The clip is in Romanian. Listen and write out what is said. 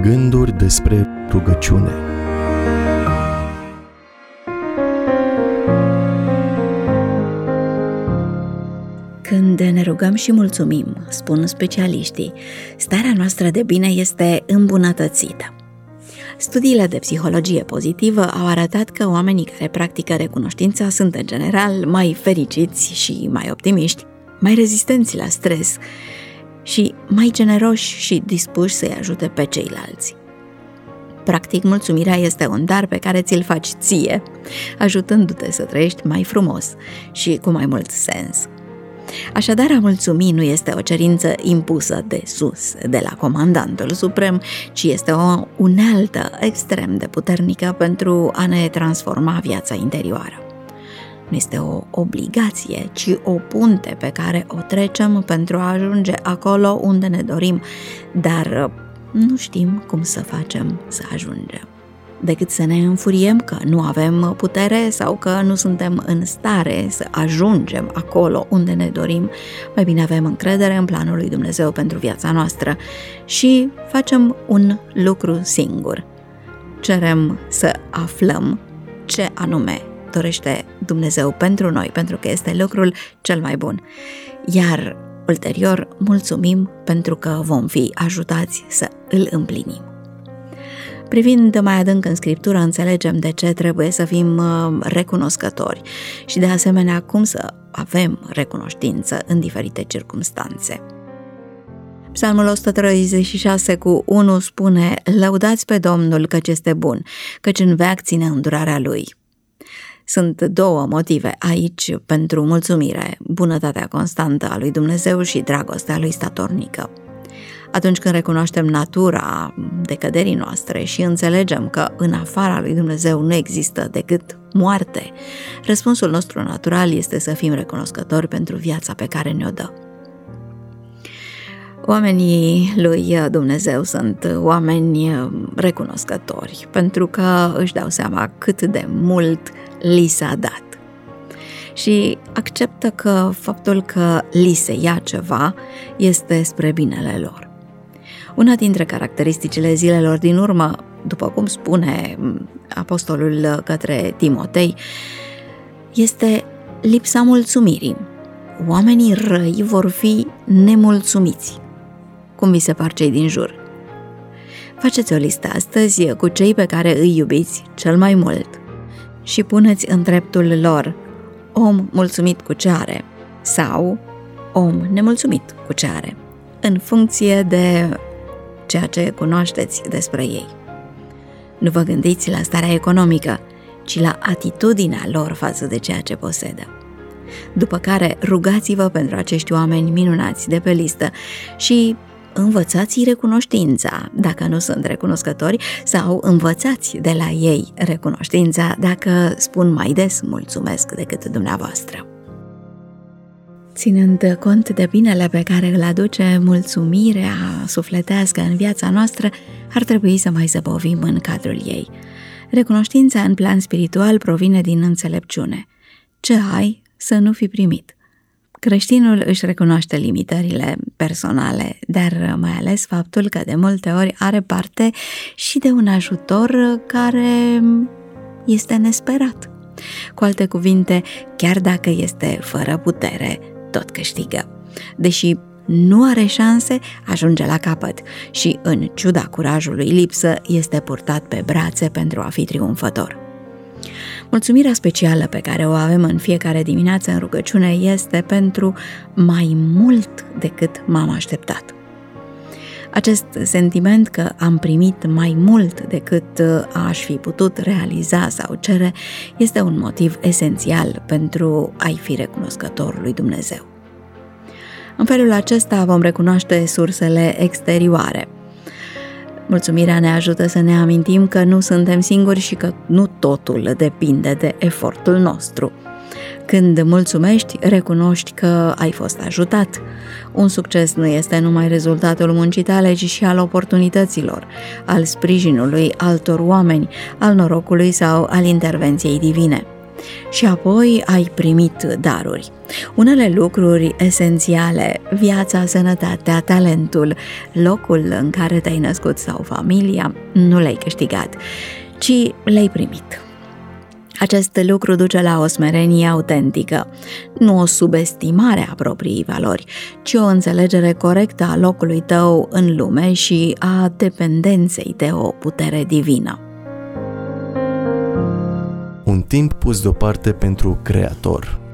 Gânduri despre rugăciune. Când ne rugăm și mulțumim, spun specialiștii, starea noastră de bine este îmbunătățită. Studiile de psihologie pozitivă au arătat că oamenii care practică recunoștința sunt în general mai fericiți și mai optimiști, mai rezistenți la stres și mai generoși și dispuși să-i ajute pe ceilalți. Practic, mulțumirea este un dar pe care ți-l faci ție, ajutându-te să trăiești mai frumos și cu mai mult sens. Așadar, a mulțumi nu este o cerință impusă de sus, de la comandantul suprem, ci este o unealtă extrem de puternică pentru a ne transforma viața interioară. Nu este o obligație, ci o punte pe care o trecem pentru a ajunge acolo unde ne dorim, dar nu știm cum să facem să ajungem. Decât să ne înfuriem că nu avem putere sau că nu suntem în stare să ajungem acolo unde ne dorim, mai bine avem încredere în planul lui Dumnezeu pentru viața noastră și facem un lucru singur. Cerem să aflăm ce anume dorește Dumnezeu pentru noi, pentru că este lucrul cel mai bun. Iar ulterior mulțumim pentru că vom fi ajutați să îl împlinim. Privind mai adânc în Scriptură, înțelegem de ce trebuie să fim recunoscători și de asemenea cum să avem recunoștință în diferite circumstanțe. Psalmul 136:1 spune: Lăudați pe Domnul căci este bun, căci în veac ține îndurarea Lui. Sunt două motive aici pentru mulțumire: bunătatea constantă a lui Dumnezeu și dragostea lui statornică. Atunci când recunoaștem natura decăderii noastre și înțelegem că în afara lui Dumnezeu nu există decât moarte, răspunsul nostru natural este să fim recunoscători pentru viața pe care ne-o dă. Oamenii lui Dumnezeu sunt oameni recunoscători pentru că își dau seama cât de mult li s-a dat și acceptă că faptul că li se ia ceva este spre binele lor. Una dintre caracteristicile zilelor din urmă, după cum spune apostolul către Timotei, este lipsa mulțumirii. Oamenii răi vor fi nemulțumiți. Cum vi se par cei din jur? Faceți o listă astăzi cu cei pe care îi iubiți cel mai mult și puneți în dreptul lor om mulțumit cu ce are sau om nemulțumit cu ce are, în funcție de ceea ce cunoașteți despre ei. Nu vă gândiți la starea economică, ci la atitudinea lor față de ceea ce posedă. După care rugați-vă pentru acești oameni minunați de pe listă și învățați recunoștința dacă nu sunt recunoscători sau învățați de la ei recunoștința dacă spun mai des mulțumesc decât dumneavoastră. Ținând cont de binele pe care îl aduce mulțumirea sufletească în viața noastră, ar trebui să mai zăbovim în cadrul ei. Recunoștința în plan spiritual provine din înțelepciune. Ce ai să nu fi primit? Creștinul își recunoaște limitările personale, dar mai ales faptul că de multe ori are parte și de un ajutor care este nesperat. Cu alte cuvinte, chiar dacă este fără putere, tot câștigă. Deși nu are șanse, ajunge la capăt și, în ciuda curajului lipsă, este purtat pe brațe pentru a fi triumfător. Mulțumirea specială pe care o avem în fiecare dimineață în rugăciune este pentru mai mult decât m-am așteptat. Acest sentiment că am primit mai mult decât aș fi putut realiza sau cere este un motiv esențial pentru a-i fi recunoscător lui Dumnezeu. În felul acesta vom recunoaște sursele exterioare. Mulțumirea ne ajută să ne amintim că nu suntem singuri și că nu totul depinde de efortul nostru. Când mulțumești, recunoști că ai fost ajutat. Un succes nu este numai rezultatul muncii tale, ci și al oportunităților, al sprijinului altor oameni, al norocului sau al intervenției divine. și apoi ai primit daruri. Unele lucruri esențiale, viața, sănătatea, talentul, locul în care te-ai născut sau familia, nu le-ai câștigat, ci le-ai primit. Acest lucru duce la o smerenie autentică, nu o subestimare a propriei valori, ci o înțelegere corectă a locului tău în lume și a dependenței de o putere divină. Un timp pus deoparte pentru Creator.